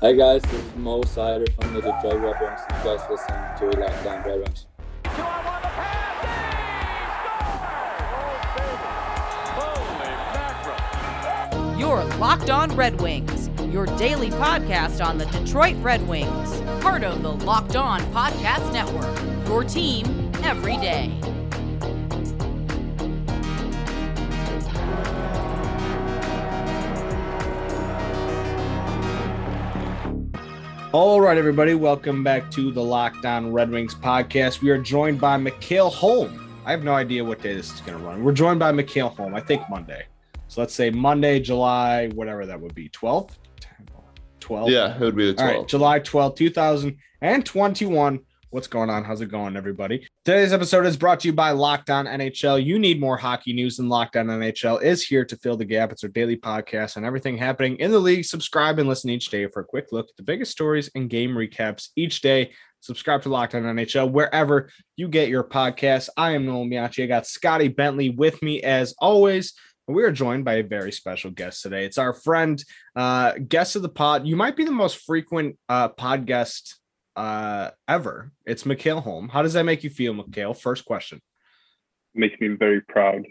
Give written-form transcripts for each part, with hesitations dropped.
Hi guys, this is Mo Sider from the Detroit Red Wings. You guys listening to Locked On Red Wings. You're Locked On Red Wings, your daily podcast on the Detroit Red Wings. Part of the Locked On Podcast Network, your team every day. All right, everybody, welcome back to the Locked On Red Wings podcast. We are joined by Mikhail Holm. I have no idea what day this is going to run. We're joined by Mikhail Holm, I think Monday. So let's say Monday, July, whatever that would be, 12th? 12th? Yeah, it would be the 12th. All right, July 12th, 2021. What's going on? How's it going, everybody? Today's episode is brought to you by Locked On NHL. You need more hockey news than Locked On NHL is here to fill the gap. It's our daily podcast on everything happening in the league. Subscribe and listen each day for a quick look at the biggest stories and game recaps each day. Subscribe to Locked On NHL wherever you get your podcasts. I am Noel Miacci. I got Scotty Bentley with me as always. We are joined by a very special guest today. It's our friend, guest of the pod. You might be the most frequent pod guest ever. It's Mikhail Holm. How does that make you feel, Mikhail? First question. Makes me very proud.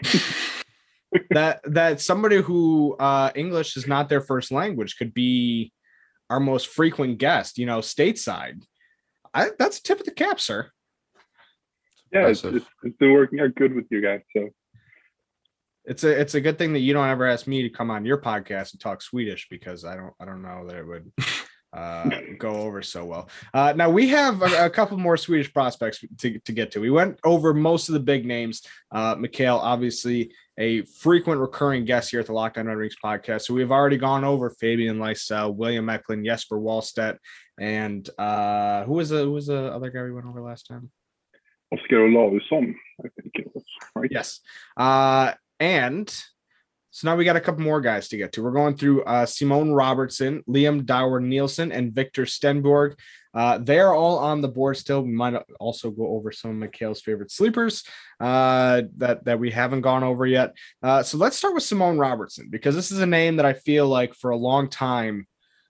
that somebody who English is not their first language could be our most frequent guest, stateside. That's a tip of the cap, sir. Yeah, it's been working out good with you guys. So it's a good thing that you don't ever ask me to come on your podcast and talk Swedish, because I don't know that it would go over so well. Now we have a couple more Swedish prospects to get to. We went over most of the big names. Mikhail, obviously a frequent recurring guest here at the Locked On Red Wings podcast. So we've already gone over Fabian Lysell, William Eklund, Jesper Wallstedt, and who was the other guy we went over last time? Oskar Olausson, I think it was, right? Yes. And so now we got a couple more guys to get to. We're going through Simon Robertson, Liam Dower-Nielsen, and Victor Stenborg. They're all on the board still. We might also go over some of Mikhail's favorite sleepers that we haven't gone over yet. So let's start with Simon Robertson, because this is a name that I feel like for a long time,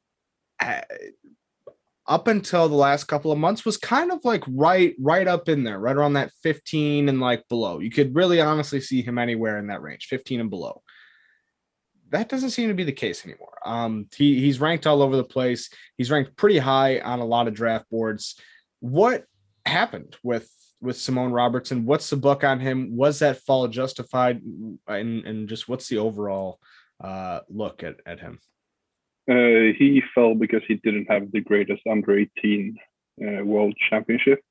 up until the last couple of months, was kind of like right up in there, right around that 15 and like below. You could really honestly see him anywhere in that range, 15 and below. That doesn't seem to be the case anymore. He's ranked all over the place. He's ranked pretty high on a lot of draft boards. What happened with Simon Robertson? What's the book on him? Was that fall justified? And just what's the overall look at him? He fell because he didn't have the greatest under 18 world championship.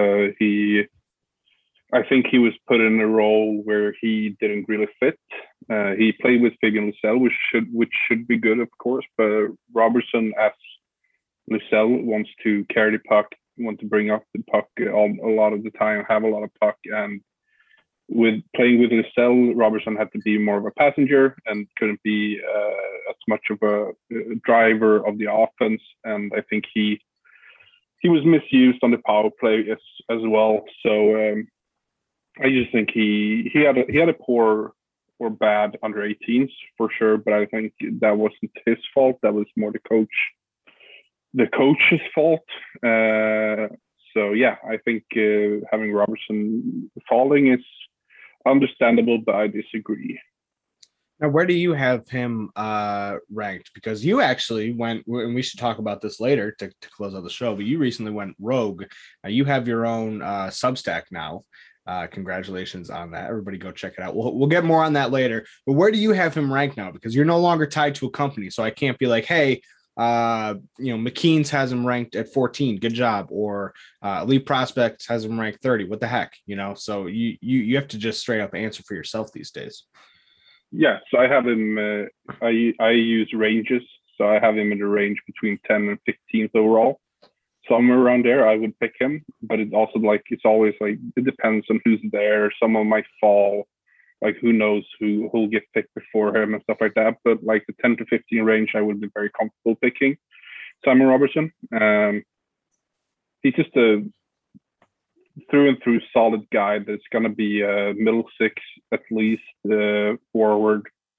I think he was put in a role where he didn't really fit. He played with Fabian Lysell, which should be good, of course. But Robertson, as Lysell, wants to carry the puck, want to bring up the puck a lot of the time, have a lot of puck. And with playing with Lysell, Robertson had to be more of a passenger and couldn't be as much of a driver of the offense. And I think he was misused on the power play as well. So I just think he had a poor or bad under 18s for sure, but I think that wasn't his fault. That was more the coach's fault. So yeah, I think having Robertson falling is understandable, but I disagree. Now, where do you have him ranked? Because you actually went, and we should talk about this later to close out the show, but you recently went rogue. You have your own Substack now. Congratulations on that. Everybody go check it out. We'll get more on that later. But where do you have him ranked now? Because you're no longer tied to a company. So I can't be like, hey, McKean's has him ranked at 14. Good job. Or Elite Prospects has him ranked 30. What the heck? So you have to just straight up answer for yourself these days. Yeah. So I have him, I use ranges. So I have him in the range between 10 and 15th overall. Somewhere around there, I would pick him, but it's always like, it depends on who's there. Someone might fall, like who knows who'll get picked before him and stuff like that. But like the 10 to 15 range, I would be very comfortable picking Simon Robertson. He's just a through and through solid guy that's going to be a middle six, at least forward.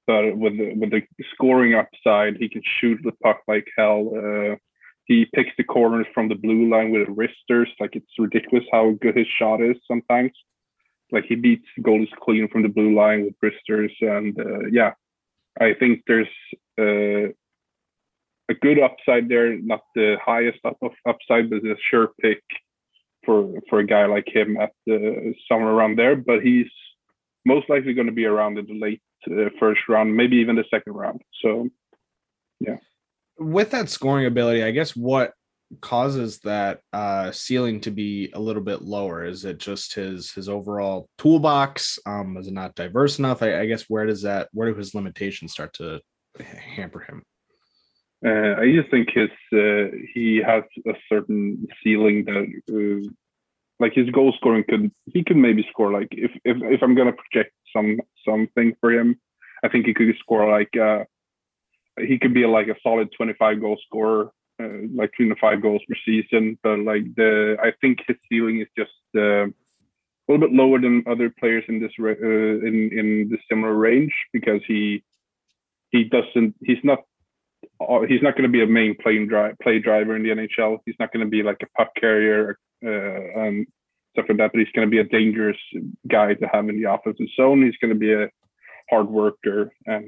but with the scoring upside, he can shoot the puck like hell. He picks the corners from the blue line with wristers. Like, it's ridiculous how good his shot is sometimes. Like, he beats goalies clean from the blue line with wristers. And I think there's a good upside there, not the highest upside, but a sure pick for a guy like him at somewhere around there. But he's most likely going to be around in the late first round, maybe even the second round. So, yeah. With that scoring ability, I guess what causes that ceiling to be a little bit lower? Is it just his overall toolbox? Is it not diverse enough? I guess where do his limitations start to hamper him? I just think he has a certain ceiling that like his goal scoring could maybe score, like if I'm gonna project something for him, I think he could score like he could be like a solid 25 goal scorer, like 25 goals per season. But like I think his ceiling is just a little bit lower than other players in this in the similar range, because he's not going to be a main play driver in the NHL. He's not going to be like a puck carrier and stuff like that, but he's going to be a dangerous guy to have in the offensive zone. He's going to be a hard worker, and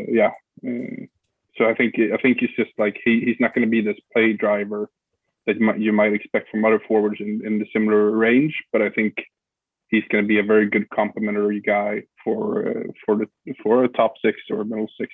so I think he's just like he's not going to be this play driver that you might expect from other forwards in the similar range. But I think he's going to be a very good complementary guy for a top six or middle six.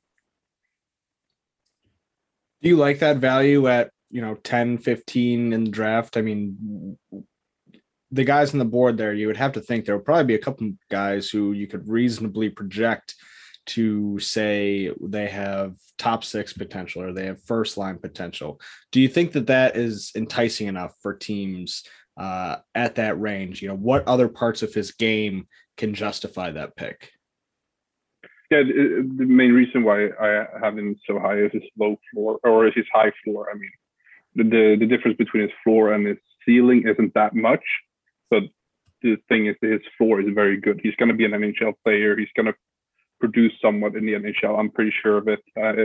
Do you like that value at 10, 15 in the draft? I mean, the guys on the board there, you would have to think there would probably be a couple guys who you could reasonably project to say they have top six potential or they have first line potential. Do you think that is enticing enough for teams at that range? What other parts of his game can justify that pick? Yeah, the main reason why I have him so high is his low floor, or is his high floor. I mean, the difference between his floor and his ceiling isn't that much, but the thing is that his floor is very good. He's going to be an NHL player. He's going to produce somewhat in the NHL. I'm pretty sure of it.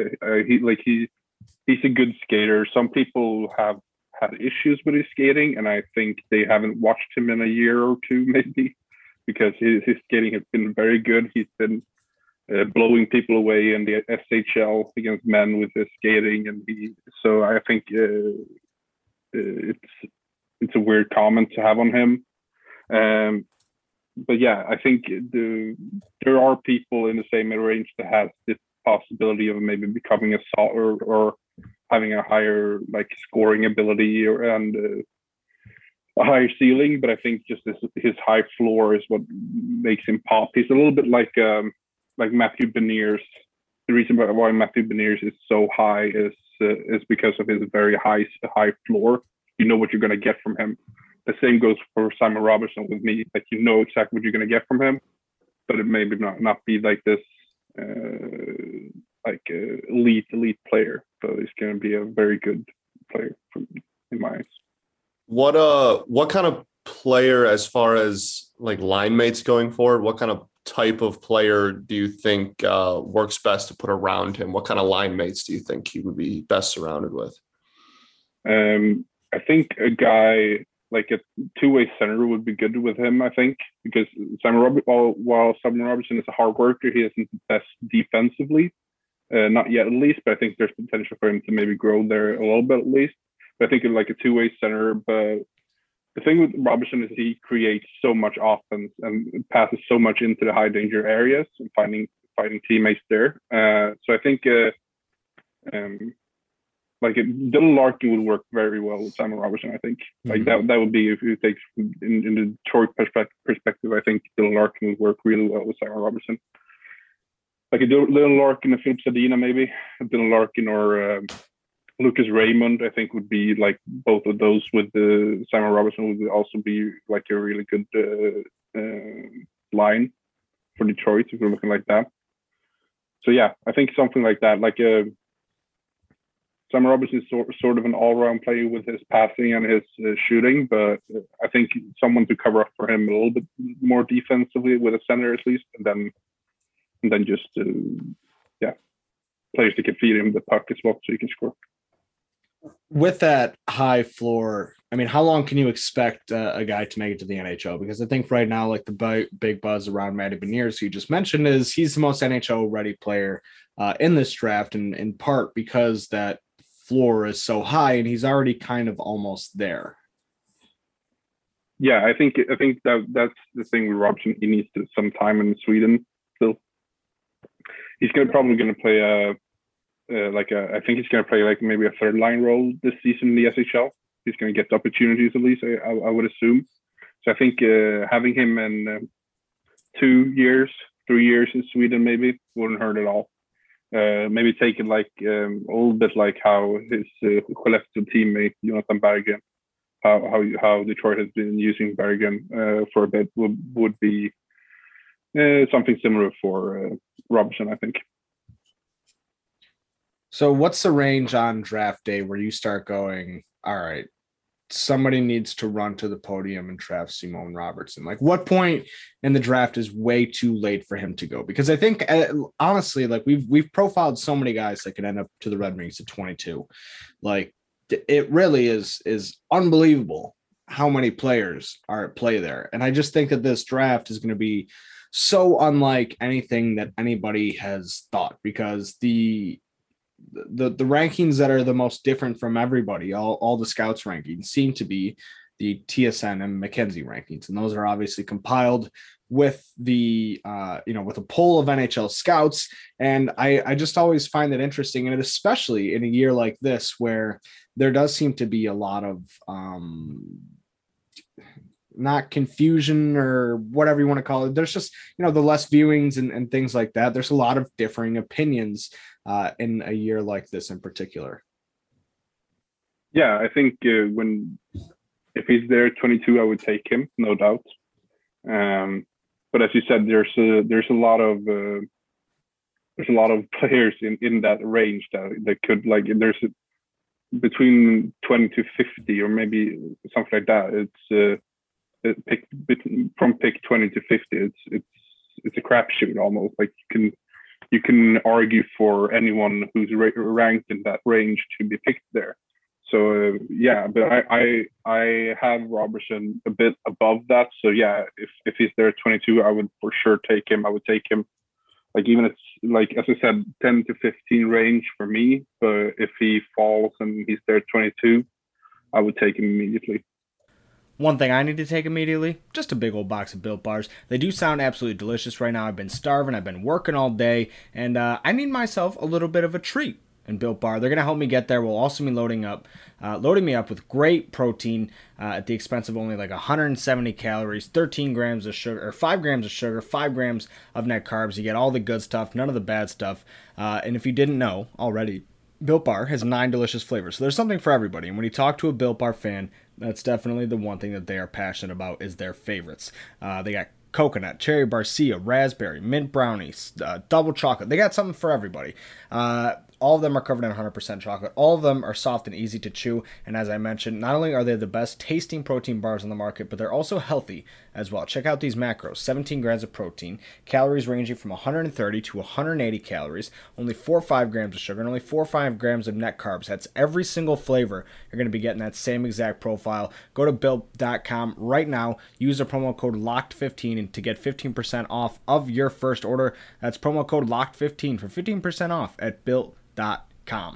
He's a good skater. Some people have had issues with his skating, and I think they haven't watched him in a year or two, maybe, because his skating has been very good. He's been blowing people away in the SHL against men with his skating, and so I think it's a weird comment to have on him. But yeah, I think there are people in the same range that has this possibility of maybe becoming a solid or having a higher like scoring ability and a higher ceiling. But I think just his high floor is what makes him pop. He's a little bit like Matthew Beniers. The reason why Matthew Beniers is so high is because of his very high floor. You know what you're going to get from him. The same goes for Simon Robertson with me. Like, you know exactly what you're going to get from him, but it may not be like this elite player. So he's going to be a very good player in my eyes. What kind of player, as far as like line mates going forward, what kind of type of player do you think works best to put around him? What kind of line mates do you think he would be best surrounded with? I think a guy like a two-way center would be good with him, I think, because while Simon Robertson is a hard worker, he isn't the best defensively, not yet at least, but I think there's potential for him to maybe grow there a little bit at least. But I think of like a two-way center, but the thing with Robertson is he creates so much offense and passes so much into the high danger areas and finding teammates there. So I think like Dylan Larkin would work very well with Simon Robertson. I think like that would be, if you take in the Detroit perspective, I think Dylan Larkin would work really well with Simon Robertson. Like a Dylan Larkin and Philip Zadina, maybe a Dylan Larkin or Lucas Raymond, I think would be like both of those with the Simon Robertson would also be like a really good line for Detroit if you're looking like that. So yeah, I think something like that, like Simon Robertson is sort of an all-round player with his passing and his shooting, but I think someone to cover up for him a little bit more defensively with a center at least, and then and then just players that can feed him the puck as well, so he can score. With that high floor, I mean, how long can you expect a guy to make it to the NHL? Because I think right now, like the big buzz around Matty Beniers, who you just mentioned, is he's the most NHL ready player in this draft, and in part because that floor is so high, and he's already kind of almost there. Yeah, I think that's the thing with Robson. He needs some time in Sweden still. He's probably going to play I think he's going to play like maybe a third line role this season in the SHL. He's going to get opportunities at least, I would assume. So I think having him in 2 years, 3 years in Sweden maybe wouldn't hurt at all. Maybe take it like a little bit like how his Skellefteå teammate Jonathan Berggren, how Detroit has been using Berggren for a bit would be something similar for Robertson, I think. So what's the range on draft day where you start going, all right, somebody needs to run to the podium and draft Simon Robertson? Like, what point in the draft is way too late for him to go? Because I think honestly, like we've profiled so many guys that could end up to the Red Wings at 22. Like, it really is unbelievable how many players are at play there. And I just think that this draft is going to be so unlike anything that anybody has thought, because the rankings that are the most different from everybody, all the scouts rankings, seem to be the TSN and McKenzie rankings. And those are obviously compiled with the with a poll of NHL scouts. And I just always find that interesting, and especially in a year like this where there does seem to be a lot of not confusion or whatever you want to call it. There's just, the less viewings and things like that. There's a lot of differing opinions in a year like this in particular. Yeah, I think if he's there 22, I would take him, no doubt. But as you said, there's a lot of players in that range that could, like, there's between 20 to 50 or maybe something like that. From pick 20 to 50, it's a crapshoot almost. Like you can argue for anyone who's ranked in that range to be picked there. So but I have Robertson a bit above that. So yeah, if he's there at 22, I would for sure take him. I would take him, like, even it's like, as I said, 10 to 15 range for me. But if he falls and he's there at 22, I would take him immediately. One thing I need to take immediately, just a big old box of Built Bars. They do sound absolutely delicious right now. I've been starving, I've been working all day, and I need myself a little bit of a treat. And Built Bar, they're going to help me get there. We'll also be loading me up with great protein at the expense of only like 170 calories, 13 grams of sugar, or 5 grams of sugar, 5 grams of net carbs. You get all the good stuff, none of the bad stuff. And if you didn't know already, Built Bar has 9 delicious flavors. So there's something for everybody. And when you talk to a Built Bar fan, that's definitely the one thing that they are passionate about is their favorites. They got coconut, cherry barcia, raspberry, mint brownies, double chocolate. They got something for everybody. All of them are covered in 100% chocolate. All of them are soft and easy to chew. And as I mentioned, not only are they the best tasting protein bars on the market, but they're also healthy as well. Check out these macros: 17 grams of protein, calories ranging from 130 to 180 calories, only 4 or 5 grams of sugar, and only 4 or 5 grams of net carbs. That's every single flavor. You're going to be getting that same exact profile. Go to built.com right now. Use the promo code LOCKED15 to get 15% off of your first order. That's promo code LOCKED15 for 15% off at built.com. Down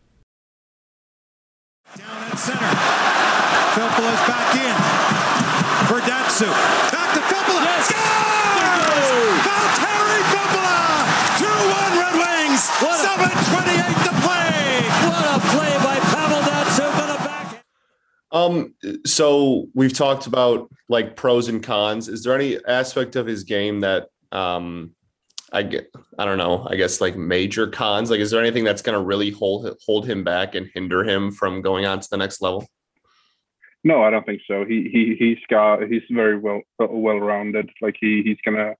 at center. Filppula's back in for Datsu. Back to Filppula. Yes. Scores! Valtteri Filppula! 2-1 Red Wings. 7:28 to play. What a play by Pavel Datsyuk on a back. So we've talked about like pros and cons. Is there any aspect of his game that I don't know, I guess like major cons? Like, is there anything that's going to really hold him back and hinder him from going on to the next level? No, I don't think so. He's very well rounded. Like he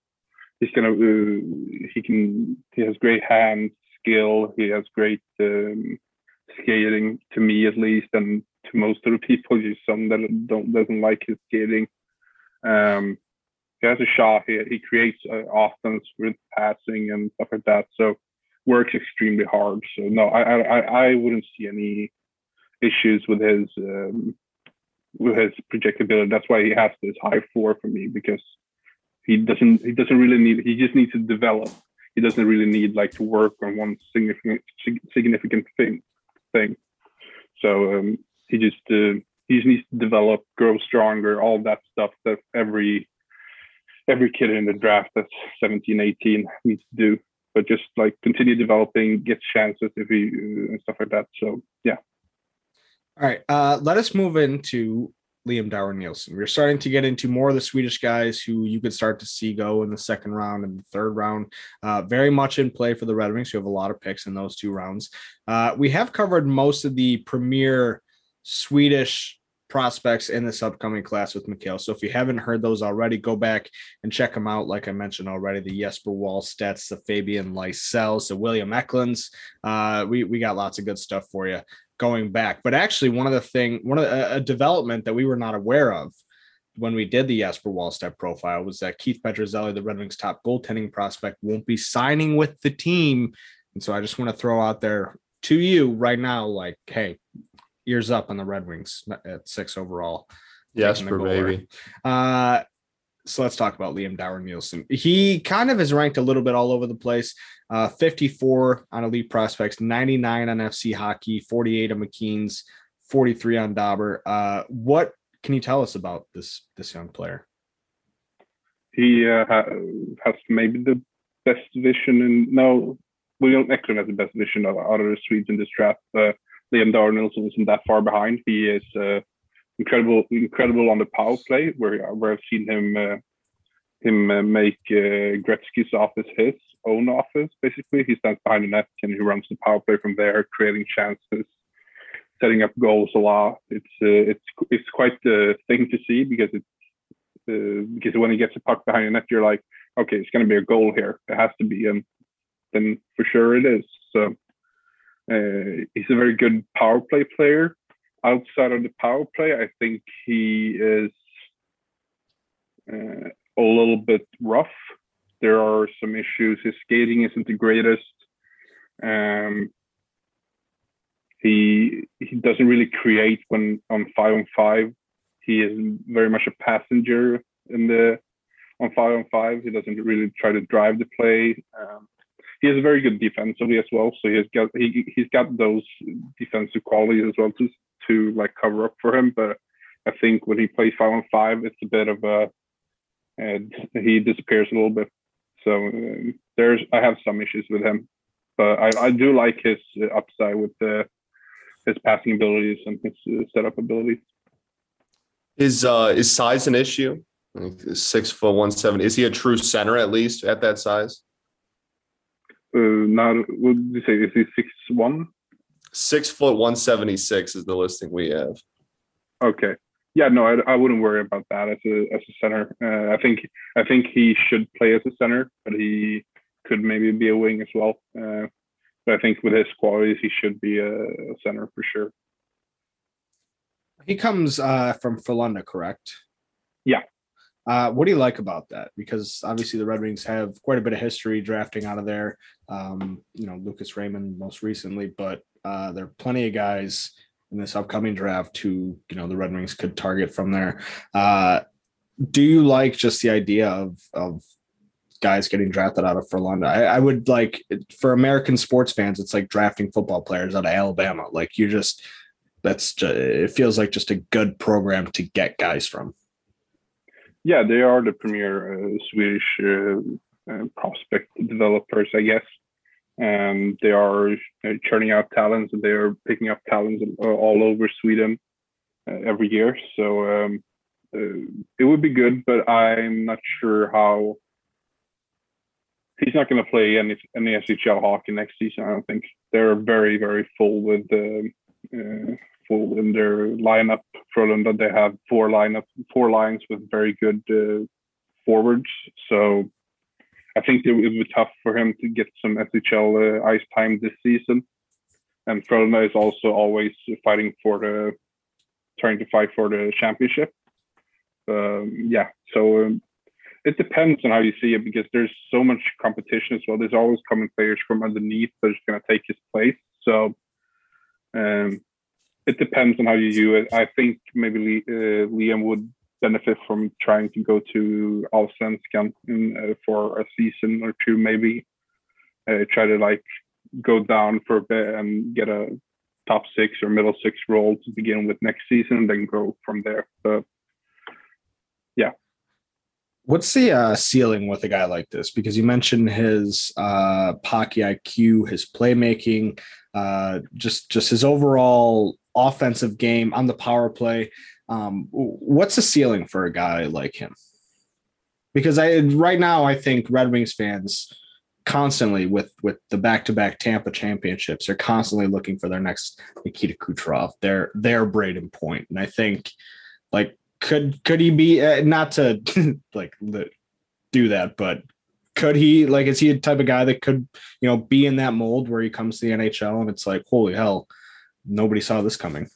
has great hand skill. He has great skating, to me at least, and to most of the people. Some that doesn't like his skating. he has a shot. He creates offense with passing and stuff like that. So works extremely hard. So no, I wouldn't see any issues with his projectability. That's why he has this high floor for me, because he doesn't really need. He just needs to develop. He doesn't really need like to work on one significant thing. So he just needs to develop, grow stronger, all that stuff that every kid in the draft that's 17, 18 needs to do. But just like continue developing, get chances if he and stuff like that. So yeah. All right. Let us move into Liam Dower-Nielsen. We're starting to get into more of the Swedish guys who you could start to see go in the second round and the third round. Very much in play for the Red Wings. You have a lot of picks in those two rounds. We have covered most of the premier Swedish prospects in this upcoming class with Mikhail. So if you haven't heard those already, go back and check them out. Like I mentioned already, the Jesper Wallstedts, the Fabian Lysells, the William Eklunds. We got lots of good stuff for you going back. But actually, a development that we were not aware of when we did the Jesper Wallstedt profile was that Keith Petruzzelli, the Red Wings top goaltending prospect, won't be signing with the team. And so I just want to throw out there to you right now, like, hey, ears up on the Red Wings at 6 overall. Jesper, baby. So let's talk about Liam Dower-Nielsen. He kind of is ranked a little bit all over the place. 54 on Elite Prospects, 99 on FC Hockey, 48 on McKeen's, 43 on Dobber. What can you tell us about this young player? He has maybe the best vision William Eklund has the best vision out of the Swedes in this draft. Liam Dower-Nielsen isn't that far behind. He is incredible on the power play, where I've seen him make Gretzky's office his own office. Basically, he stands behind the net and he runs the power play from there, creating chances, setting up goals a lot. It's quite the thing to see, because when he gets a puck behind the net, you're like, okay, it's going to be a goal here. It has to be, and then for sure it is. So he's a very good power play player. Outside of the power play, I think he is a little bit rough. There are some issues. His skating isn't the greatest. He doesn't really create when on 5-on-5. He is very much a passenger on 5-on-5. He doesn't really try to drive the play. He has a very good defensively as well, so he's got those defensive qualities as well to like cover up for him. But I think when he plays 5-on-5, it's a bit of he disappears a little bit. So I have some issues with him, but I do like his upside with his passing abilities and his setup abilities. Is size an issue? 6 foot 170. Is he a true center at least at that size? Now, what did you say? Is he 6'1"? 6 foot 176 is the listing we have. Okay. Yeah, no, I wouldn't worry about that as a center. I think he should play as a center, but he could maybe be a wing as well. But I think with his qualities, he should be a center for sure. He comes from Frölunda, correct? Yeah. What do you like about that? Because obviously the Red Wings have quite a bit of history drafting out of there. Lucas Raymond most recently, but there are plenty of guys in this upcoming draft who, the Red Wings could target from there. Do you like just the idea of guys getting drafted out of Frölunda? I would like, for American sports fans, it's like drafting football players out of Alabama. Like it feels like just a good program to get guys from. Yeah, they are the premier Swedish prospect developers, I guess. They are churning out talents, and they are picking up talents all over Sweden every year. So it would be good, but I'm not sure how. He's not going to play any SHL hockey next season, I don't think. They're very, very full with full in their lineup. Frölunda, they have four lines with very good forwards. So I think it would be tough for him to get some SHL ice time this season. And Frölunda is also always trying to fight for the championship. So It depends on how you see it, because there's so much competition as well. There's always coming players from underneath that are going to take his place. So it depends on how you view it. I think maybe Liam would benefit from trying to go to Allsvenskan for a season or two, maybe. Try to like go down for a bit and get a top 6 or middle 6 role to begin with next season, then go from there. But yeah. What's the ceiling with a guy like this? Because you mentioned his hockey IQ, his playmaking, just his overall offensive game on the power play. What's the ceiling for a guy like him? Because right now I think Red Wings fans constantly with the back-to-back Tampa championships are constantly looking for their next Nikita Kucherov, their Braden Point, and I think like. Could he be not to like do that, but could he like is he a type of guy that could be in that mold where he comes to the NHL and it's like holy hell, nobody saw this coming?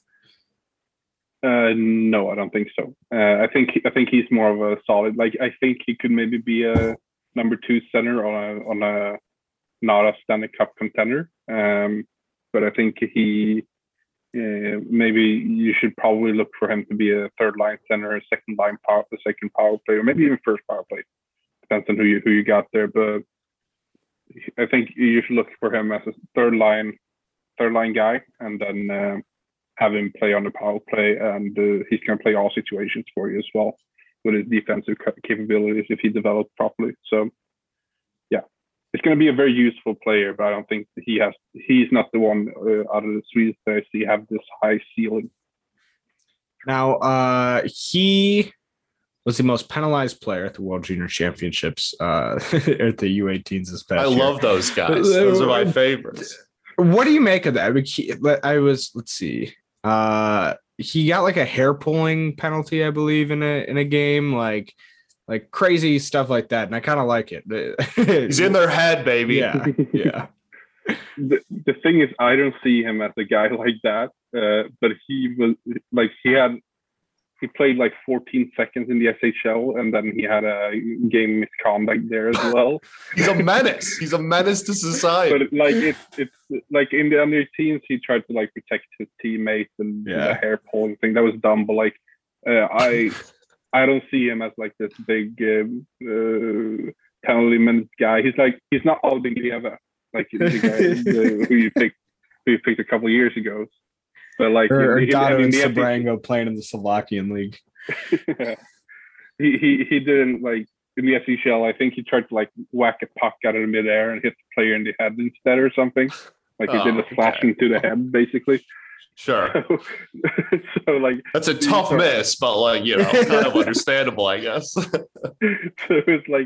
No, I don't think so. I think he's more of a solid. Like I think he could maybe be a number 2 center on a not a Stanley Cup contender. But I think he. Maybe you should probably look for him to be a third line center, a second power play, or maybe even first power play. Depends on who you got there, but I think you should look for him as a third line guy, and then have him play on the power play, and he's going to play all situations for you as well with his defensive capabilities if he develops properly. So yeah. It's going to be a very useful player, but I don't think he's not the one out of the Swedes that I see have this high ceiling. Now, he was the most penalized player at the World Junior Championships at the U18s this past year. I love those guys. Those are my favorites. What do you make of that? Let's see. He got like a hair pulling penalty, I believe, in a game, like crazy stuff like that, and I kind of like it. He's in their head, baby. Yeah. The thing is, I don't see him as a guy like that. But he was like he played like 14 seconds in the SHL, and then he had a game misconduct there as well. He's a menace. He's a menace to society. But like it's like in the under teams, he tried to like protect his teammates and the hair pulling thing. That was dumb. But like I don't see him as like this big penalty minutes guy. He's not Albin Greve, like the guy who you picked a couple of years ago. But like or Dado and Sabrango playing in the Slovakian league. he didn't like in the SHL. I think he tried to like whack a puck out of the midair and hit the player in the head instead or something. Like he did a slash into the head basically. Sure. So like that's a tough miss, but like kind of understandable, I guess. So it's like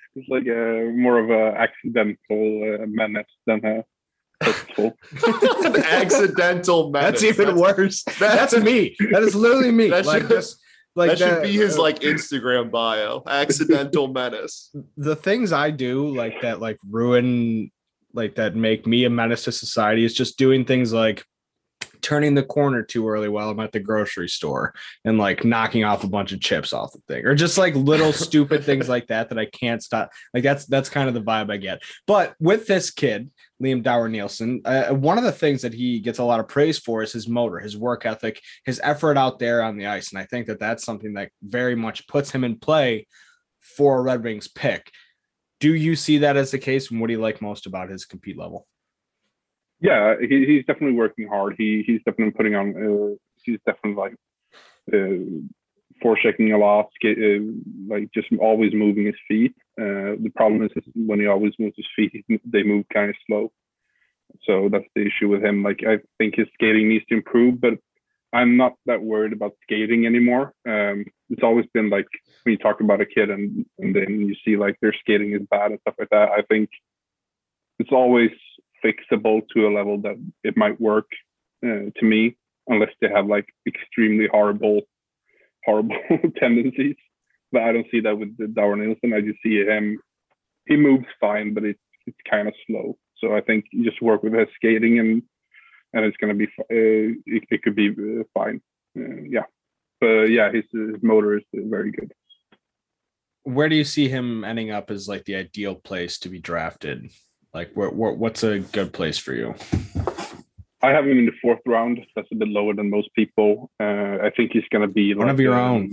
a more of a accidental menace than a hurtful. An accidental menace. That's even worse. That's me. That is literally me. That should be his like Instagram bio. Accidental menace. The things I do like that, like ruin, like that make me a menace to society is just doing things like turning the corner too early while I'm at the grocery store and like knocking off a bunch of chips off the thing, or just like little stupid things like that I can't stop. Like that's kind of the vibe I get. But with this kid, Liam Dower-Nielsen, one of the things that he gets a lot of praise for is his motor, his work ethic, his effort out there on the ice. And I think that that's something that very much puts him in play for a Red Wings pick. Do you see that as the case? And what do you like most about his compete level? Yeah, he's definitely working hard. He's definitely putting on. He's definitely like forechecking a lot, like just always moving his feet. The problem is when he always moves his feet, they move kind of slow. So that's the issue with him. Like I think his skating needs to improve, but I'm not that worried about skating anymore. It's always been like when you talk about a kid and then you see like their skating is bad and stuff like that. I think it's always fixable to a level that it might work to me, unless they have like extremely horrible tendencies. But I don't see that with the Dower-Nielsen. I just see him. He moves fine, but it's kind of slow. So I think you just work with his skating and it's going to be it could be fine. Yeah, but yeah, his motor is very good. where do you see him ending up as like the ideal place to be drafted? Like, what's a good place for you? I have him in the 4th round. That's a bit lower than most people. I think he's going to be one of your own.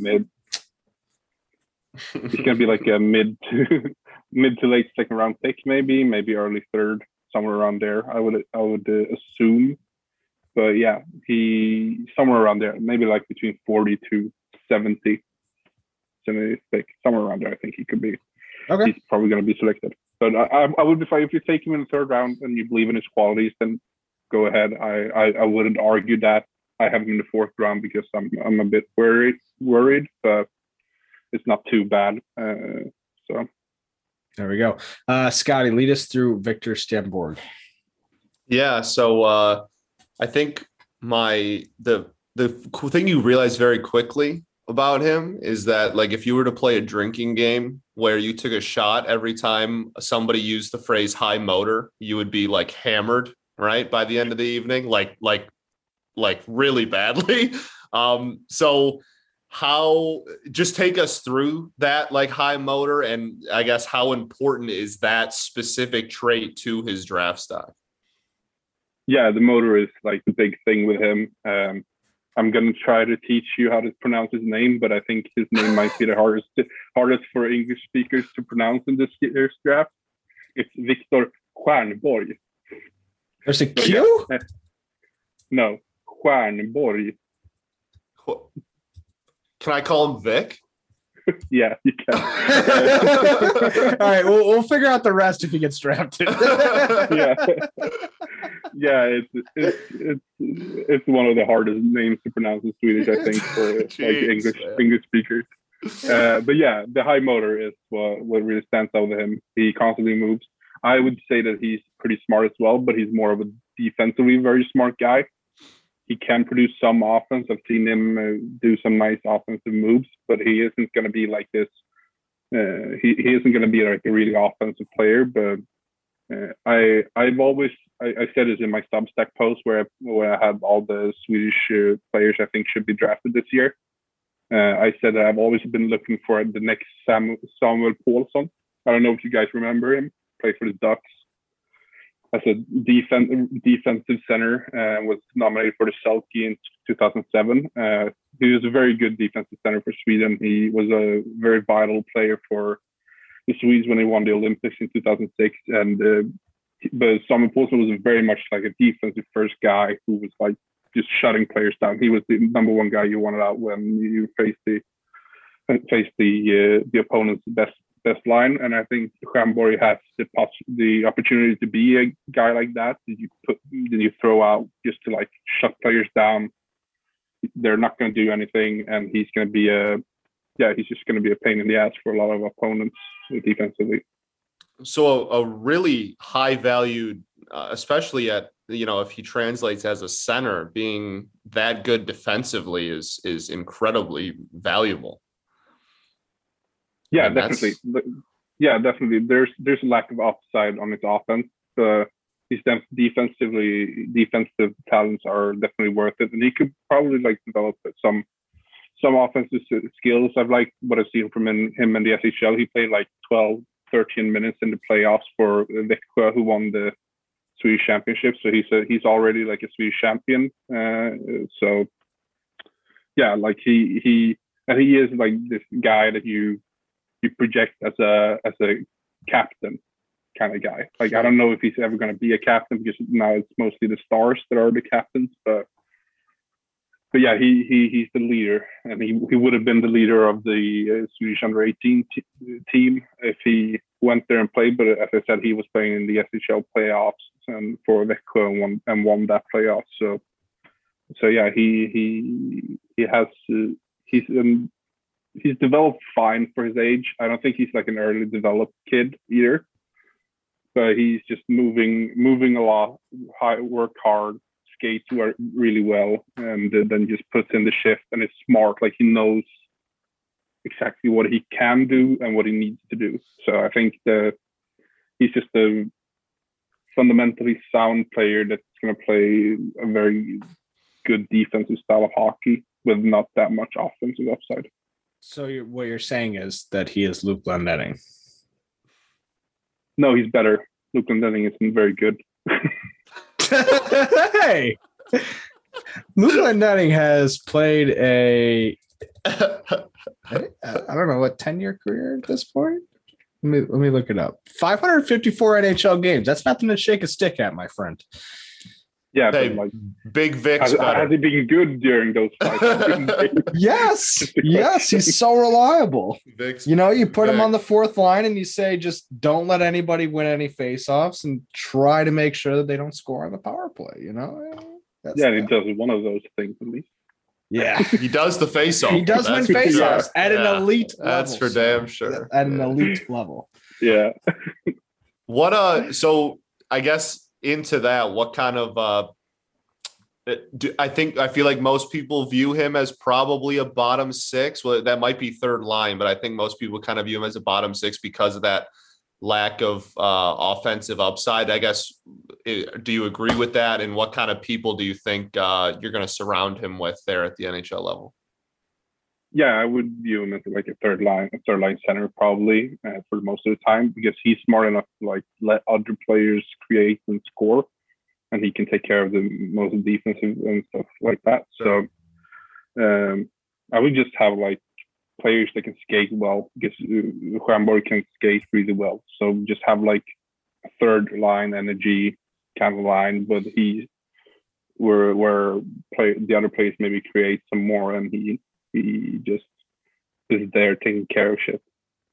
He's going to be like a mid to late 2nd round pick, maybe early 3rd, somewhere around there. I would assume, but yeah, he somewhere around there, maybe like between 40 to 70 pick, somewhere around there. I think he could be. Okay, he's probably going to be selected. But I would be fine if you take him in the 3rd round and you believe in his qualities, then go ahead. I wouldn't argue that. I have him in the 4th round because I'm a bit worried, but it's not too bad. So there we go. Scotty, lead us through Victor Stamborg. Yeah, so I think the cool thing you realize very quickly about him is that, like, if you were to play a drinking game where you took a shot every time somebody used the phrase high motor, you would be like hammered, right, by the end of the evening, like really badly. So how, just take us through that, like, high motor, and I guess how important is that specific trait to his draft stock? Yeah, the motor is like the big thing with him. I'm going to try to teach you how to pronounce his name, but I think his name might be the hardest for English speakers to pronounce in this year's draft. It's Victor Stjernborg. There's a Q? Yeah. No, Stjernborg. Can I call him Vic? Yeah, you can. All right, we'll figure out the rest if he gets drafted. Yeah, it's one of the hardest names to pronounce in Swedish, I think, for like English speakers. But yeah, the high motor is what really stands out with him. He constantly moves. I would say that he's pretty smart as well, but he's more of a defensively very smart guy. He can produce some offense. I've seen him do some nice offensive moves, but he isn't going to be like this. He isn't going to be like a really offensive player. But I said this in my Substack post where I had all the Swedish players I think should be drafted this year. I said that I've always been looking for the next Samuel Paulsson. I don't know if you guys remember him. Played for the Ducks as a defensive center, was nominated for the Selke in 2007. He was a very good defensive center for Sweden. He was a very vital player for the Swedes when they won the Olympics in 2006. But Samuel Paulsson was very much like a defensive first guy who was like just shutting players down. He was the number one guy you wanted out when you faced the opponent's best line, and I think Stjernborg has the opportunity to be a guy like that. Did you throw out just to like shut players down? They're not going to do anything, and he's going to be he's just going to be a pain in the ass for a lot of opponents defensively. So a really high valued, especially at, if he translates as a center, being that good defensively is incredibly valuable. Yeah, definitely. Yeah, definitely. There's a lack of upside on his offense. His defensive talents are definitely worth it, and he could probably like develop some offensive skills. I've liked what I've seen from him in the SHL. He played like 12-13 minutes in the playoffs for Växjö, who won the Swedish championship. So he's already like a Swedish champion. So yeah, like he is like this guy that you project as a captain kind of guy. Like, I don't know if he's ever going to be a captain because now it's mostly the stars that are the captains, but yeah, he's the leader, and he would have been the leader of the Swedish under-18 team if he went there and played. But as I said, he was playing in the SHL playoffs and for Växjö and won that playoff. So yeah, he's developed fine for his age. I don't think he's like an early developed kid either, but he's just moving a lot, work hard, skates really well, and then just puts in the shift and is smart. Like, he knows exactly what he can do and what he needs to do. So I think he's just a fundamentally sound player that's going to play a very good defensive style of hockey with not that much offensive upside. So what you're saying is that he is Luke Glendening. No, he's better. Luke Glendening isn't very good. Hey, Luke Glendening has played I don't know, 10-year career at this point. Let me look it up. 554 NHL games. That's nothing to shake a stick at, my friend. Yeah, Hey, but like, Big Vic's has better. he been good during those 5 games? Yes, he's so reliable. Vic's You put him Vic. on the fourth line and you say, just don't let anybody win any faceoffs and try to make sure that they don't score on the power play. That's Yeah, he does one of those things at least. Yeah. He does the face-off. He does win That's for faceoffs sure. at an elite level. That's for damn sure. At an elite level. Yeah. So I guess into that, what kind of I feel like most people view him as probably a bottom six. Well, that might be third line, but I think most people kind of view him as a bottom six because of that lack of offensive upside. I guess, do you agree with that? And what kind of people do you think you're going to surround him with there at the NHL level? Yeah, I would view him as like a third line center probably for most of the time, because he's smart enough to like let other players create and score, and he can take care of the most defensive and stuff like that. Sure. So I would just have like players that can skate well, because Stjernborg can skate really well. So just have like a third line energy kind of line, but where the other players maybe create some more, and he just is there taking care of shit.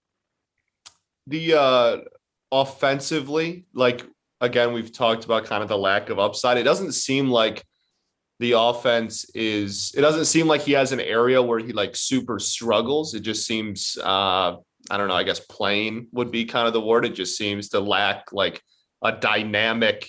The offensively, like, again, we've talked about kind of the lack of upside. It doesn't seem like the offense it doesn't seem like he has an area where he like super struggles. It just seems, I don't know, I guess plain would be kind of the word. It just seems to lack like a dynamic,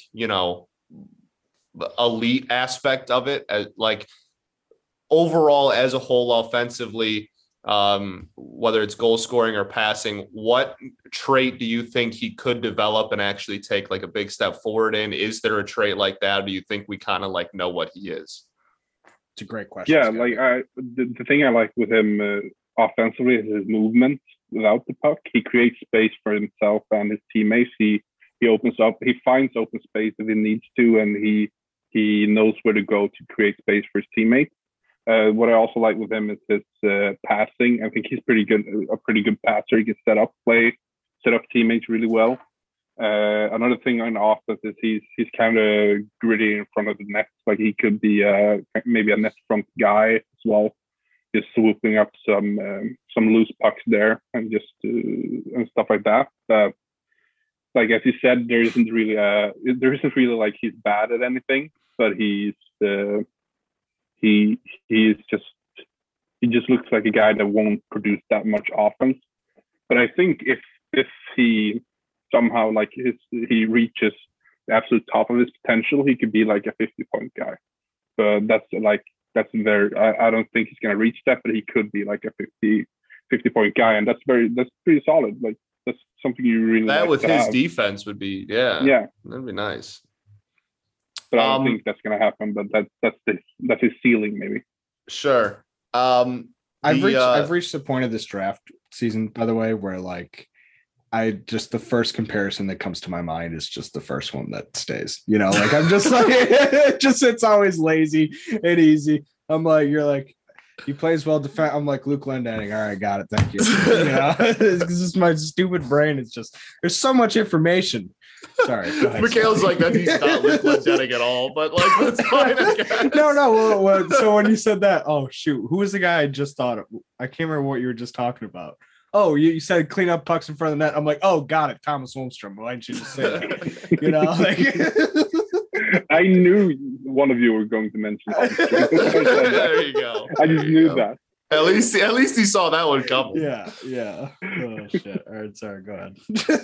elite aspect of it. Like overall as a whole offensively, whether it's goal scoring or passing, what trait do you think he could develop and actually take like a big step forward in? Is there a trait like that? Or do you think we kind of like know what he is? It's a great question. Yeah, Scott. like the thing I like with him offensively is his movement without the puck. He creates space for himself and his teammates. He opens up. He finds open space if he needs to, and he knows where to go to create space for his teammates. What I also like with him is his passing. I think he's a pretty good passer. He can set up teammates really well. Another thing on offense is he's kind of gritty in front of the net. Like he could be maybe a net front guy as well, just swooping up some loose pucks there and just and stuff like that. Like as you said, there isn't really like he's bad at anything, but he just looks like a guy that won't produce that much offense. But I think if he somehow like he reaches the absolute top of his potential, he could be like a 50-point guy. But that's very, I don't think he's gonna reach that, but he could be like a 50-point guy, and that's pretty solid. Like that's something you really that like with to his have. defense would be that'd be nice. But I don't think that's gonna happen. But that's his ceiling maybe. Sure. I've reached the point of this draft season, by the way, where like the first comparison that comes to my mind is just the first one that stays. Like I'm just like it's always lazy and easy. I'm like, you're like, he plays well defense. I'm like Luke Glendening. All right, got it. Thank you. This is my stupid brain. It's just there's so much information. Sorry. Mikhail's like that. He's not Luke Glendening at all, but like that's fine. I guess. No. So when you said that, oh shoot, who was the guy I just thought of? I can't remember what you were just talking about. Oh, you said clean up pucks in front of the net. I'm like, oh, got it. Thomas Holmstrom. Why didn't you just say that? I knew one of you were going to mention Holmstrom. There you go. I just knew that. At least he saw that one coming. Yeah. Oh shit. All right, sorry. Go ahead.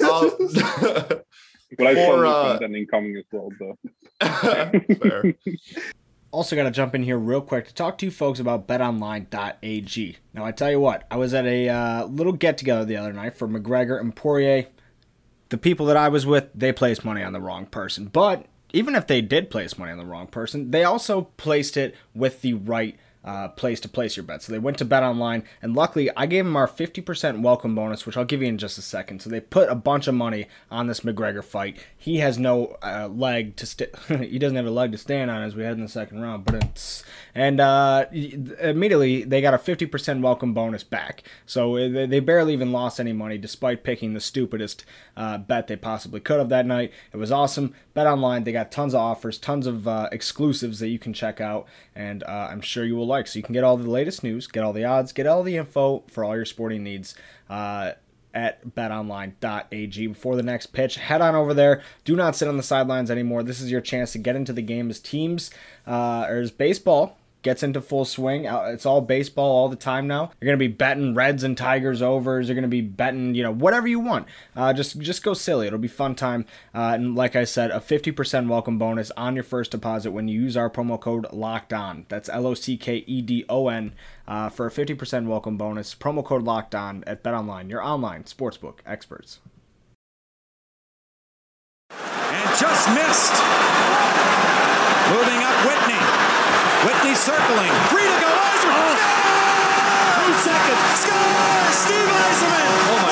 But I saw Glendening coming as well, though. Fair. Also got to jump in here real quick to talk to you folks about betonline.ag. Now, I tell you what, I was at a little get-together the other night for McGregor and Poirier. The people that I was with, they placed money on the wrong person. But even if they did place money on the wrong person, they also placed it with the right place to place your bet. So they went to Bet Online, and luckily I gave them our 50% welcome bonus, which I'll give you in just a second. So they put a bunch of money on this McGregor fight. He has no leg to he doesn't have a leg to stand on as we head in the second round. And immediately they got a 50% welcome bonus back. So they barely even lost any money despite picking the stupidest bet they possibly could have that night. It was awesome. Bet Online, they got tons of offers, tons of exclusives that you can check out, and I'm sure you will like. So you can get all the latest news, get all the odds, get all the info for all your sporting needs at betonline.ag. Before the next pitch, head on over there. Do not sit on the sidelines anymore. This is your chance to get into the game as teams, or as baseball gets into full swing. It's all baseball all the time now. You're going to be betting Reds and Tigers overs. You're going to be betting, whatever you want. Just go silly. It'll be fun time. And like I said, a 50% welcome bonus on your first deposit when you use our promo code LOCKEDON. That's LOCKEDON for a 50% welcome bonus. Promo code LOCKEDON at BetOnline, your online sportsbook experts. And just missed. Moving up Whitney. Whitney circling. 3 to go. Yzerman. Oh. 2 seconds. Score! Steve Yzerman. Oh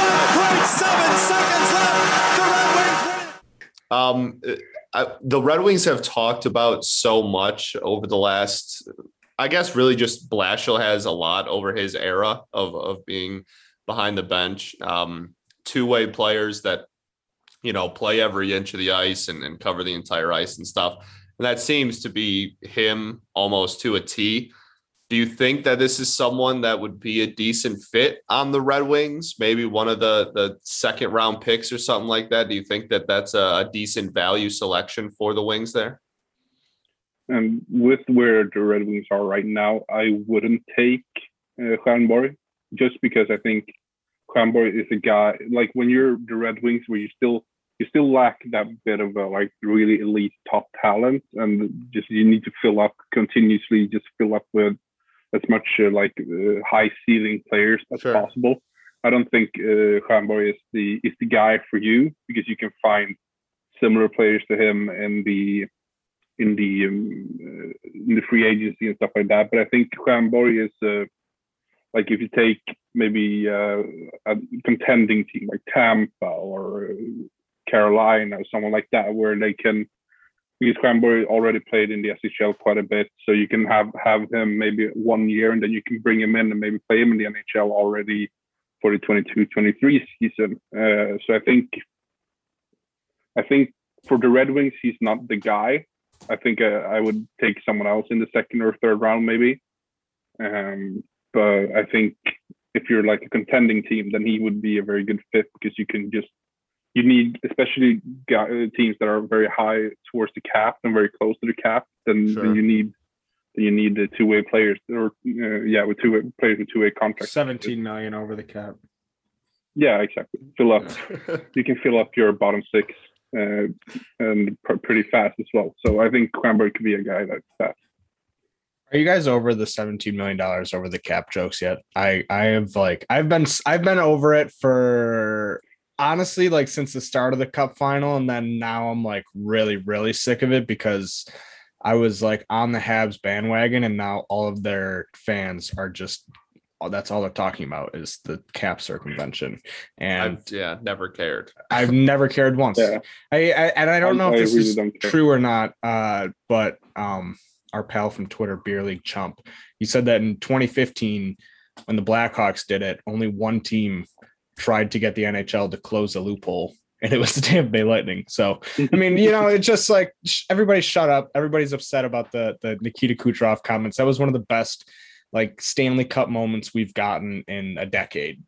my God. 1.7 seconds left. The Red Wings win. The Red Wings have talked about so much over the last, I guess really just Blashill has a lot over his era of being behind the bench. Two-way players that, play every inch of the ice and cover the entire ice and stuff. And that seems to be him almost to a T. Do you think that this is someone that would be a decent fit on the Red Wings? Maybe one of the second round picks or something like that. Do you think that that's a decent value selection for the Wings there? And with where the Red Wings are right now, I wouldn't take Stjernborg, just because I think Stjernborg is a guy, like when you're the Red Wings, where you still lack that bit of a really elite top talent, and just you need to continuously fill up with as much high ceiling players as possible. I don't think Stjernborg is the guy for you, because you can find similar players to him in the free agency and stuff like that. But I think Stjernborg is if you take maybe a contending team like Tampa or Carolina or someone like that, where they can, because Stjernborg already played in the SHL quite a bit, so you can have him maybe 1 year, and then you can bring him in and maybe play him in the NHL already for the 22-23 season. So I think for the Red Wings, he's not the guy. I think I would take someone else in the second or third round maybe. But I think if you're like a contending team, then he would be a very good fit, because you need, especially teams that are very high towards the cap and very close to the cap, then you need the two-way players, or with two-way players with two-way contracts. 17 million over the cap. Yeah, exactly. You can fill up your bottom six and pretty fast as well. So I think Stjernborg could be a guy that's fast. Are you guys over the $17 million over the cap jokes yet? I've been over it for honestly, since the start of the Cup final, and then now I'm really, really sick of it, because I was on the Habs bandwagon, and now all of their fans are just, that's all they're talking about is the cap circumvention. And never cared. I've never cared once. Yeah. I don't know if this is true or not, but our pal from Twitter, Beer League Chump, he said that in 2015, when the Blackhawks did it, only one team tried to get the NHL to close the loophole, and it was the Tampa Bay Lightning. So, I mean, it's just everybody shut up. Everybody's upset about the Nikita Kucherov comments. That was one of the best Stanley Cup moments we've gotten in a decade.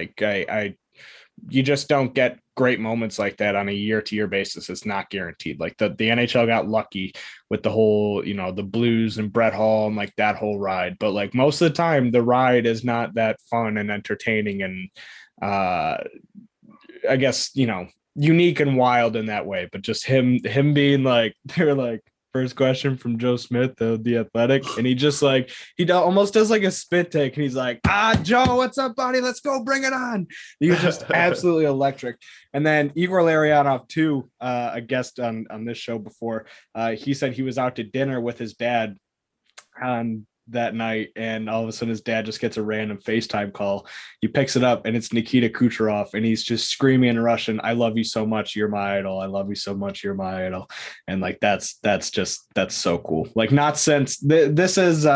You just don't get great moments like that on a year-to-year basis. It's not guaranteed. The NHL got lucky with the whole, the Blues and Brett Hall and that whole ride. But most of the time, the ride is not that fun and entertaining and I guess, unique and wild in that way. But just him being they're first question from Joe Smith, the Athletic, and he just he almost does a spit take, and he's Joe, what's up, buddy? Let's go, bring it on. He was just absolutely electric. And then Igor Larionov too, a guest on this show before, he said he was out to dinner with his dad on that night, and all of a sudden his dad just gets a random FaceTime call. He picks it up, and it's Nikita Kucherov, and he's just screaming in Russian, "I love you so much, you're my idol. I love you so much, you're my idol." And like that's so cool. Like, not since this is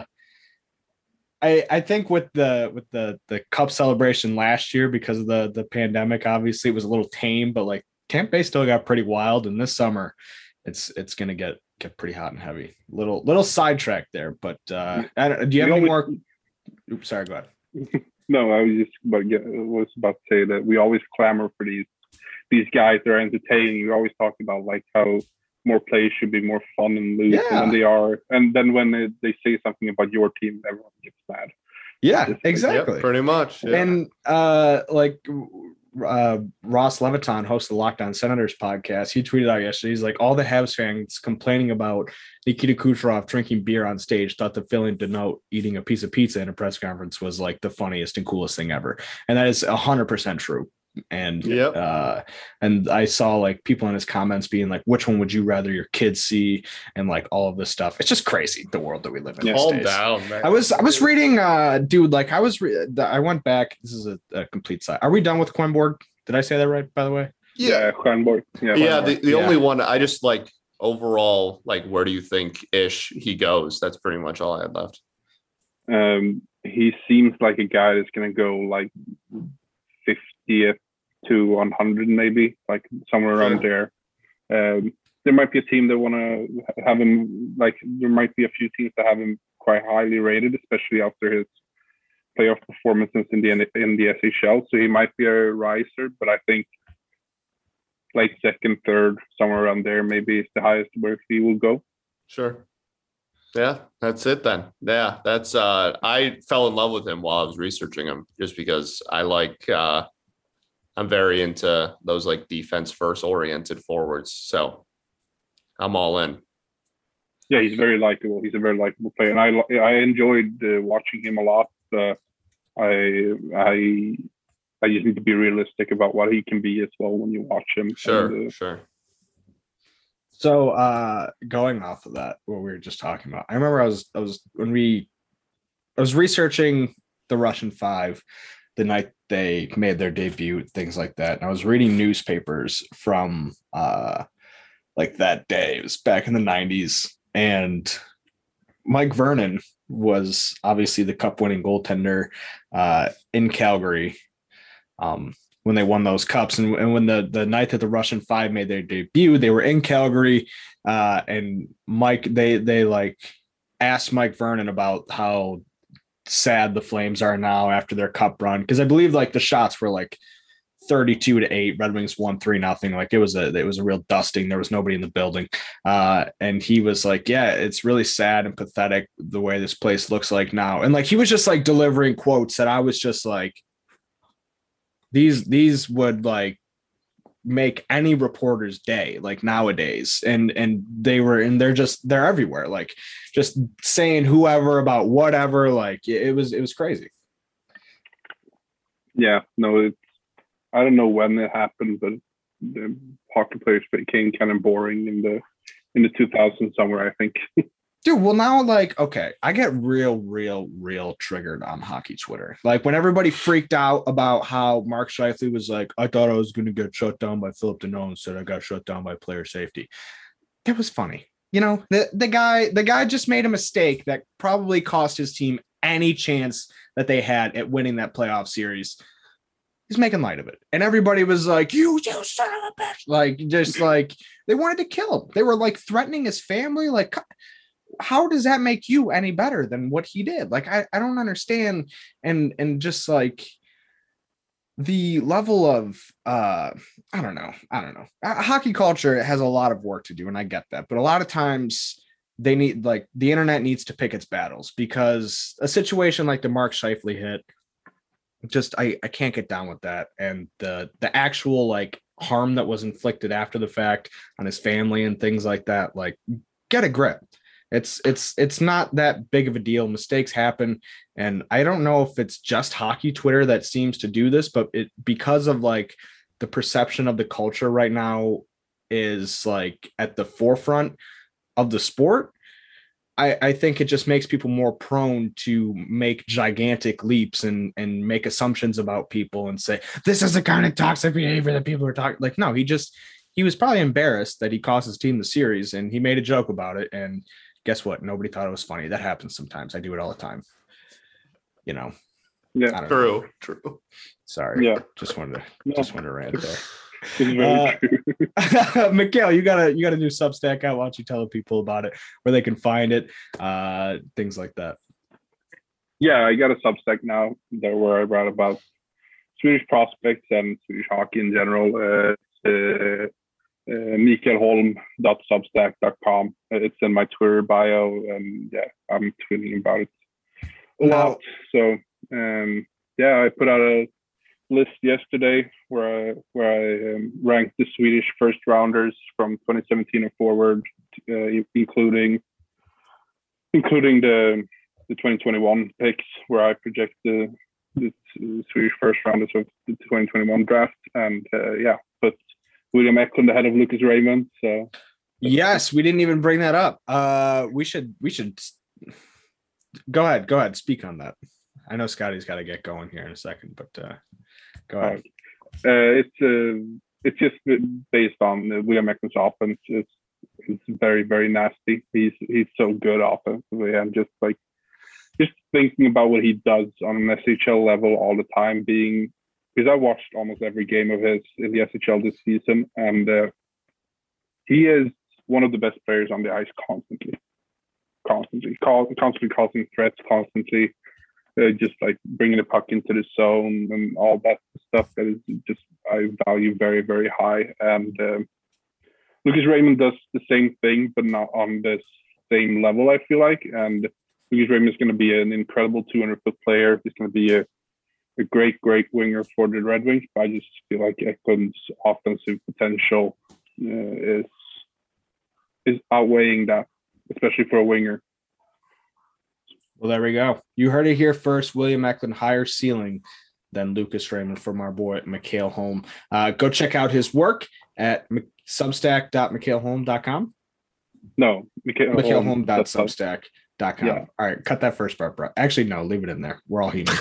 I think with the cup celebration last year, because of the pandemic, obviously it was a little tame, but like Tampa Bay still got pretty wild, and this summer it's gonna get pretty hot and heavy. Little sidetrack there, but do you have any more? Oops, sorry, go ahead. No, I was just about to say that we always clamor for these guys that are entertaining. You always talk about like how more plays should be more fun and loose than they are, and then when they say something about your team, everyone gets mad. Yeah, exactly. Yeah, pretty much. Yeah. And Ross Leviton, host of the Locked On Senators podcast, he tweeted out yesterday, he's like, all the Habs fans complaining about Nikita Kucherov drinking beer on stage thought the Philly Danault eating a piece of pizza in a press conference was like the funniest and coolest thing ever. And that is 100% true. And and I saw like people in his comments being like, which one would you rather your kids see, and like all of this stuff. It's just crazy, the world that we live in. Calm down, man. I was reading dude, like I went back. This is a complete side. Are we done with Quenborg? Did I say that right, by the way? Yeah, Quenborg. Yeah, the only one I just like overall, like, where do you think he goes? That's pretty much all I had left. He seems like a guy that's gonna go like 50th to 100, maybe, like somewhere around there. There might be a team that want to have him, like there might be a few teams that have him quite highly rated, especially after his playoff performances in the SHL. So he might be a riser, but I think like second, third, somewhere around there, maybe is the highest where he will go. Sure. Yeah, that's it then. Yeah, that's I fell in love with him while I was researching him, just because I like I'm very into those like defense first oriented forwards. So I'm all in. Yeah, he's very likable. He's a very likable player, and I enjoyed watching him a lot. I just need to be realistic about what he can be as well when you watch him. Sure. So going off of that, what we were just talking about, I remember I was researching the Russian Five the night they made their debut, things like that. And I was reading newspapers from like that day. It was back in the 90s. And Mike Vernon was obviously the cup winning goaltender in Calgary when they won those cups. And when the night that the Russian Five made their debut, they were in Calgary, and they like asked Mike Vernon about how sad the Flames are now after their cup run. Cause I believe like the shots were like 32-8, Red Wings won 3-0. Like it was a real dusting. There was nobody in the building. And he was like, yeah, it's really sad and pathetic the way this place looks like now. And like, he was just like delivering quotes that I was just like, these would like make any reporter's day, like nowadays. And they're everywhere, like just saying whoever about whatever. Like it was crazy. Yeah, no, I don't know when it happened, but the hockey players became kind of boring in the 2000s somewhere, I think. Dude, well now, like, okay, I get real triggered on hockey Twitter. Like when everybody freaked out about how Mark Scheifele was like, I thought I was going to get shut down by Philip Danault instead I got shut down by player safety. That was funny. You know, the guy just made a mistake that probably cost his team any chance that they had at winning that playoff series. He's making light of it. And everybody was like, you son of a bitch. Like, just like, they wanted to kill him. They were like threatening his family. Like, how does that make you any better than what he did? Like, I don't understand. And just like the level of, I don't know. Hockey culture has a lot of work to do. And I get that, but a lot of times they need, like, the internet needs to pick its battles, because a situation like the Mark Scheifele hit, just, I can't get down with that. And the actual like harm that was inflicted after the fact on his family and things like that, like, get a grip. It's not that big of a deal. Mistakes happen. And I don't know if it's just hockey Twitter that seems to do this, but because of like the perception of the culture right now is like at the forefront of the sport, I think it just makes people more prone to make gigantic leaps and make assumptions about people and say, this is the kind of toxic behavior that people are talking. Like, no, he was probably embarrassed that he cost his team the series, and he made a joke about it. And guess what? Nobody thought it was funny. That happens sometimes. I do it all the time. You know? Yeah. True. Sorry. Yeah. Just wanted to rant there. It's very true. Mikhail, you got a new Substack out. Why don't you tell people about it, where they can find it, things like that? Yeah, I got a Substack now there where I write about Swedish prospects and Swedish hockey in general. mikaelholm.substack.com. It's in my Twitter bio, and yeah, I'm tweeting about it a lot. So I put out a list yesterday where I ranked the Swedish first rounders from 2017 and forward, including the 2021 picks, where I project the Swedish first rounders of the 2021 draft, and put William Eklund ahead of Lucas Raymond. So yes, we didn't even bring that up. We should go ahead, speak on that. I know Scotty's got to get going here in a second, but go ahead. It's just based on William Eklund's offense. It's very, very nasty. He's so good offensively, and just thinking about what he does on an SHL level all the time, because I watched almost every game of his in the SHL this season, and he is one of the best players on the ice constantly causing threats, constantly just like bringing the puck into the zone and all that stuff that is just I value very, very high. And Lucas Raymond does the same thing, but not on the same level, I feel like. And Lucas Raymond is going to be an incredible 200-foot player. He's going to be a great winger for the Red Wings. But I just feel like Eklund's offensive potential is outweighing that, especially for a winger. Well, there we go. You heard it here first. William Eklund, higher ceiling than Lucas Raymond from our boy Mikhail Holm. Go check out his work at substack.mikhailholm.com. No, mikhailholm.substack.com. Yeah. All right, cut that first part, bro. Actually, no, leave it in there. We're all human.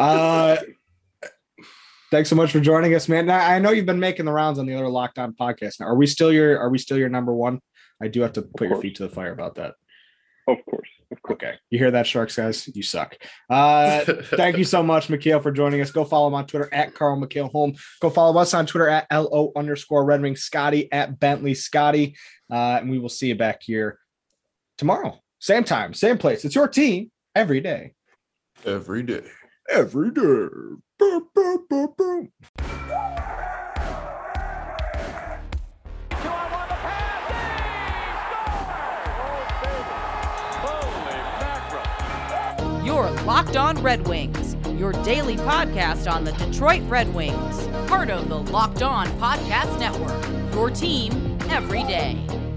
Thanks so much for joining us, man. Now, I know you've been making the rounds on the other Locked On podcast. Now, are we still your number one? I do have to put your feet to the fire about that. Of course. Okay. You hear that, Sharks guys? You suck. Thank you so much, Mikhail, for joining us. Go follow him on Twitter at Carl Mikhail Holm. Go follow us on Twitter at LO_Red Wing Scotty at Bentley Scotty. And we will see you back here tomorrow. Same time, same place. It's your team every day. Every day. Every day. Boom, boom, boom, boom. You're Locked On Red Wings, your daily podcast on the Detroit Red Wings, part of the Locked On Podcast Network, your team every day.